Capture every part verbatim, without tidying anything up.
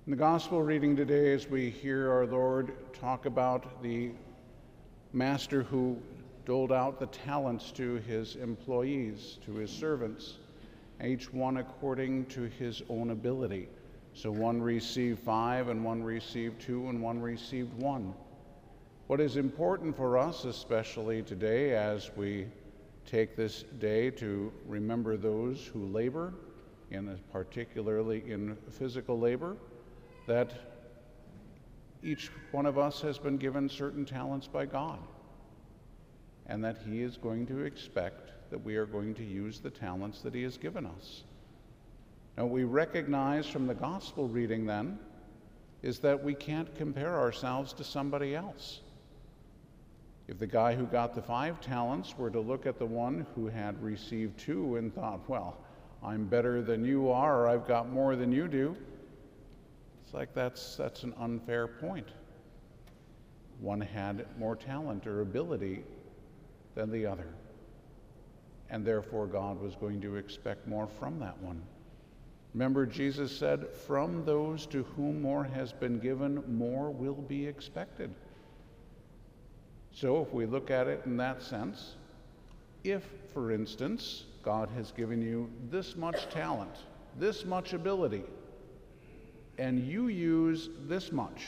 In the gospel reading today, as we hear our Lord talk about the master who doled out the talents to his employees, to his servants, each one according to his own ability. So one received five, and one received two, and one received one. What is important for us, especially today, as we take this day to remember those who labor, in particularly in physical labor, that each one of us has been given certain talents by God, and that he is going to expect that we are going to use the talents that he has given us. Now, what we recognize from the gospel reading then is that we can't compare ourselves to somebody else. If the guy who got the five talents were to look at the one who had received two and thought, well, I'm better than you are, or I've got more than you do, it's like that's, that's an unfair point. One had more talent or ability than the other, and therefore God was going to expect more from that one. Remember, Jesus said, from those to whom more has been given, more will be expected. So if we look at it in that sense, if, for instance, God has given you this much talent, this much ability, and you use this much,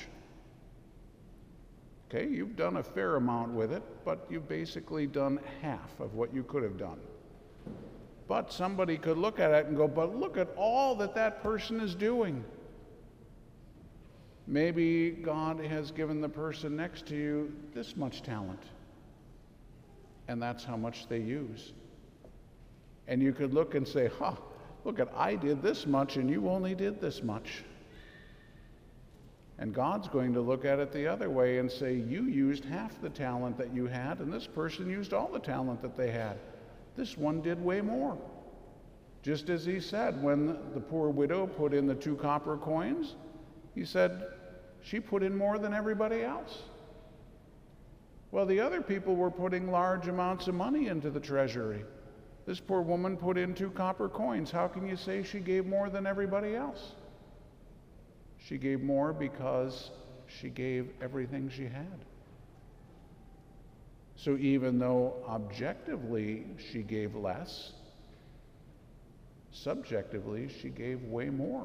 okay, you've done a fair amount with it, but you've basically done half of what you could have done. But somebody could look at it and go, but look at all that that person is doing. Maybe God has given the person next to you this much talent, and that's how much they use. And you could look and say, huh, look at, I did this much and you only did this much. And God's going to look at it the other way and say, you used half the talent that you had, and this person used all the talent that they had. This one did way more. Just as he said, when the poor widow put in the two copper coins, he said, she put in more than everybody else. Well, the other people were putting large amounts of money into the treasury. This poor woman put in two copper coins. How can you say she gave more than everybody else? She gave more because she gave everything she had. So even though objectively she gave less, subjectively she gave way more.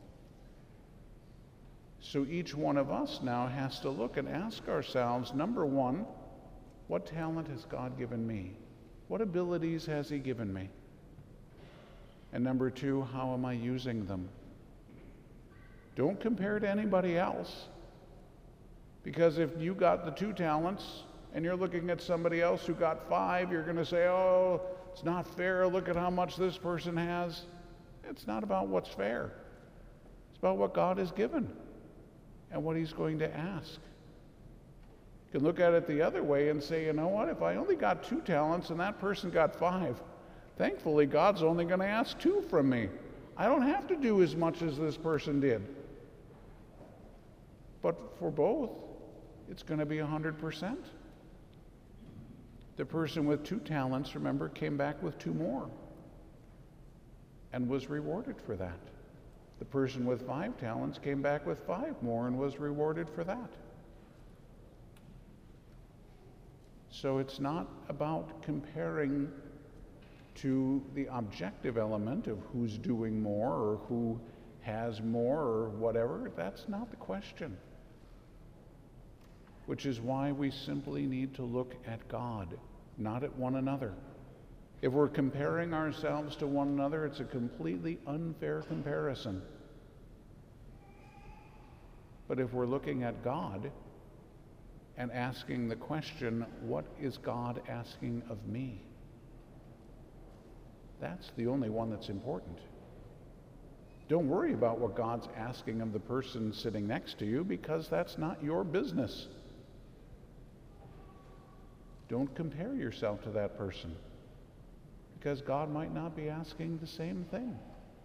So each one of us now has to look and ask ourselves, number one, what talent has God given me? What abilities has he given me? And number two, how am I using them? Don't compare to anybody else. Because if you got the two talents and you're looking at somebody else who got five, you're going to say, oh, it's not fair. Look at how much this person has. It's not about what's fair. It's about what God has given and what he's going to ask. You can look at it the other way and say, you know what, if I only got two talents and that person got five, thankfully God's only going to ask two from me. I don't have to do as much as this person did. But for both, it's going to be one hundred percent. The person with two talents, remember, came back with two more and was rewarded for that. The person with five talents came back with five more and was rewarded for that. So it's not about comparing to the objective element of who's doing more or who has more or whatever. That's not the question. Which is why we simply need to look at God, not at one another. If we're comparing ourselves to one another, it's a completely unfair comparison. But if we're looking at God and asking the question, what is God asking of me? That's the only one that's important. Don't worry about what God's asking of the person sitting next to you, because that's not your business. Don't compare yourself to that person, because God might not be asking the same thing.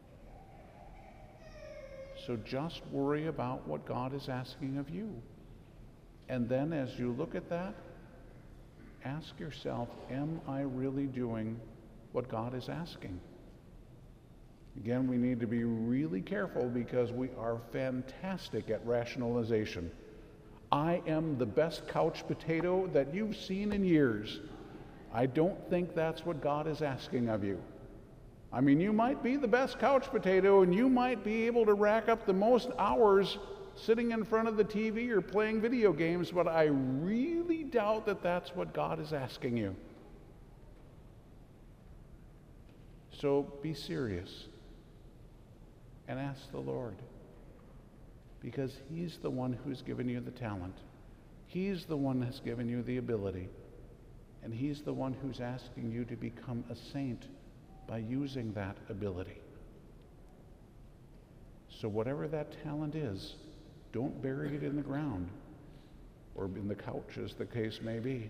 So just worry about what God is asking of you. And then as you look at that, ask yourself, am I really doing what God is asking? Again, we need to be really careful because we are fantastic at rationalization. I am the best couch potato that you've seen in years. I don't think that's what God is asking of you. I mean, you might be the best couch potato and you might be able to rack up the most hours sitting in front of the T V or playing video games, but I really doubt that that's what God is asking you. So be serious and ask the Lord, because He's the one who's given you the talent. He's the one that's given you the ability. And He's the one who's asking you to become a saint by using that ability. So whatever that talent is, don't bury it in the ground or in the couch, as the case may be.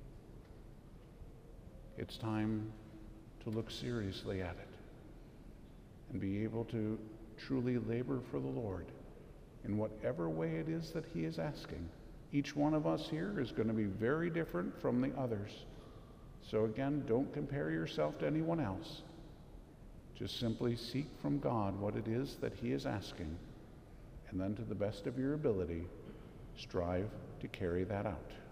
It's time to look seriously at it and be able to truly labor for the Lord in whatever way it is that He is asking. Each one of us here is going to be very different from the others. So again, don't compare yourself to anyone else. Just simply seek from God what it is that He is asking, and then to the best of your ability, strive to carry that out.